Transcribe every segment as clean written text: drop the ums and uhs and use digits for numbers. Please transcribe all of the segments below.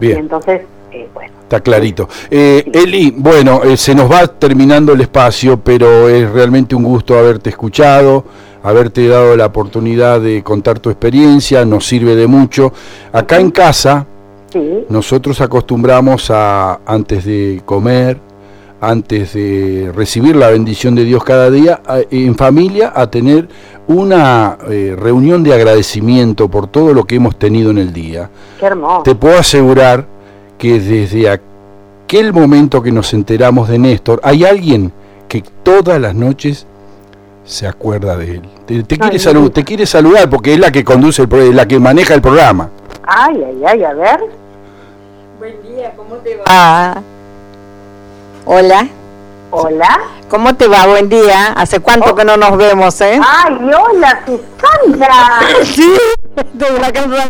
Bien. Y entonces, bueno. Está clarito. Eli, bueno, se nos va terminando el espacio, pero es realmente un gusto haberte escuchado, haberte dado la oportunidad de contar tu experiencia, nos sirve de mucho. Acá en casa, Sí. nosotros acostumbramos a, antes de comer, antes de recibir la bendición de Dios cada día, en familia, a tener una reunión de agradecimiento por todo lo que hemos tenido en el día. Qué hermoso. Te puedo asegurar que desde aquel momento que nos enteramos de Néstor, hay alguien que todas las noches se acuerda de él. Te quiere saludar porque es la que conduce, la que maneja el programa. Ay, a ver. Buen día, ¿cómo te va? Hola. Hola. ¿Cómo te va? Buen día. ¿Hace cuánto que no nos vemos, Ay, hola, Susana. Sí, de la casa.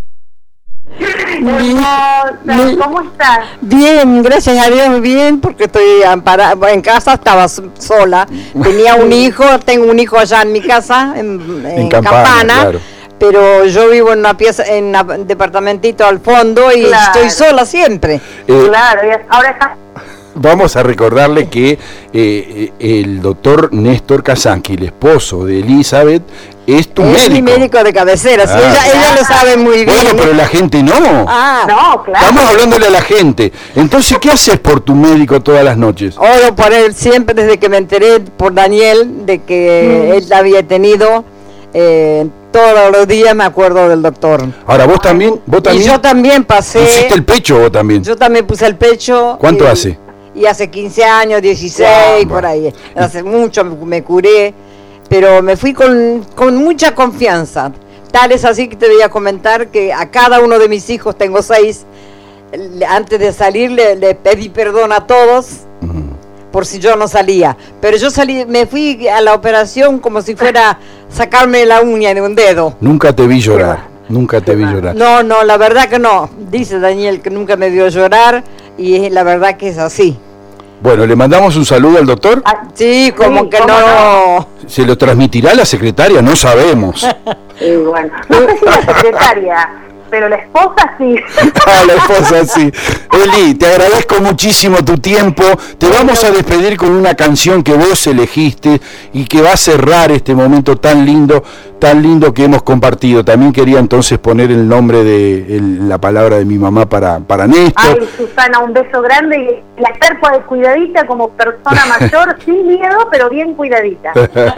Hermosa, ¿cómo estás? Bien, gracias a Dios, bien, porque estoy amparada. En casa estaba sola. Tenía un hijo, tengo un hijo allá en mi casa, en Campana. Claro. Pero yo vivo en una pieza, en un departamentito al fondo y Claro. estoy sola siempre. Claro, ahora está. Vamos a recordarle que el doctor Néstor Casanqui, el esposo de Elizabeth, es tu médico. Es mi médico de cabecera, sí, ella lo sabe muy bien. Bueno, pero la gente no. No, claro. Estamos hablándole a la gente. Entonces, ¿qué haces por tu médico todas las noches? Oro por él siempre desde que me enteré por Daniel de que él había tenido, todos los días me acuerdo del doctor. Ahora, vos también. Y yo también pasé. ¿Pusiste el pecho vos también? Yo también puse el pecho. ¿Cuánto hace? Y hace 15 años, 16, por ahí. Hace mucho me curé, pero me fui con mucha confianza. Tal es así que te voy a comentar que a cada uno de mis hijos, tengo 6, antes de salir le pedí perdón a todos por si yo no salía. Pero yo me fui a la operación como si fuera sacarme la uña de un dedo. Nunca te vi llorar. Nunca te vi llorar. No, la verdad que no. Dice Daniel que nunca me vio llorar y la verdad que es así. Bueno, ¿le mandamos un saludo al doctor? Sí, como Sí, que ¿cómo no. ¿Se lo transmitirá la secretaria? No sabemos. Bueno, no sé si la secretaria, pero la esposa sí. La esposa sí. Eli, te agradezco muchísimo tu tiempo. Te vamos a despedir con una canción que vos elegiste y que va a cerrar este momento tan lindo que hemos compartido. También quería entonces poner el nombre de la palabra de mi mamá para Néstor. Ay, Susana, un beso grande y la estar cuidadita como persona mayor, sin miedo, pero bien cuidadita.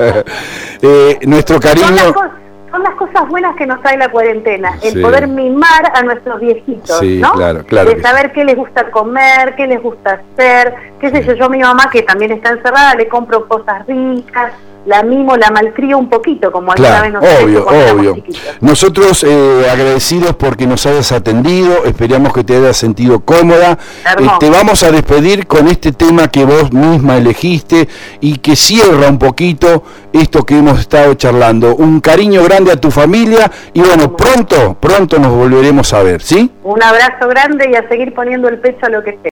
Nuestro cariño. Son las cosas buenas que nos trae la cuarentena, el Sí. poder mimar a nuestros viejitos, Sí, ¿no? claro De que saber qué les gusta comer, qué les gusta hacer, qué sé yo, mi mamá que también está encerrada, le compro cosas ricas, la mimo, la malcrío un poquito, como alguna vez nos Claro, cuando éramos obvio. chiquitos. Nosotros agradecidos porque nos hayas atendido, esperamos que te hayas sentido cómoda. Hermoso. Te vamos a despedir con este tema que vos misma elegiste y que cierra un poquito esto que hemos estado charlando. Un cariño grande a tu familia y bueno, pronto nos volveremos a ver, ¿sí? Un abrazo grande y a seguir poniendo el pecho a lo que esté.